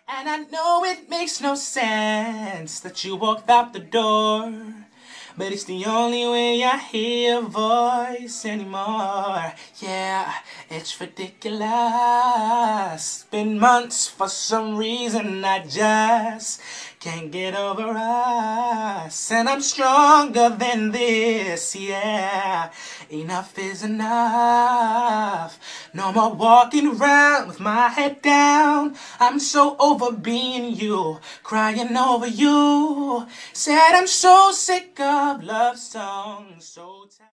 And I know it makes no sense that you walked out the door, but it's the only way I hear your voice anymore. Yeah, it's ridiculous. Been months, for some reason I just can't get over us. And I'm stronger than this, yeah. Enough is enough. No more walking around with my head down. I'm so over being you, crying over you. Said I'm so sick of love songs, so tired.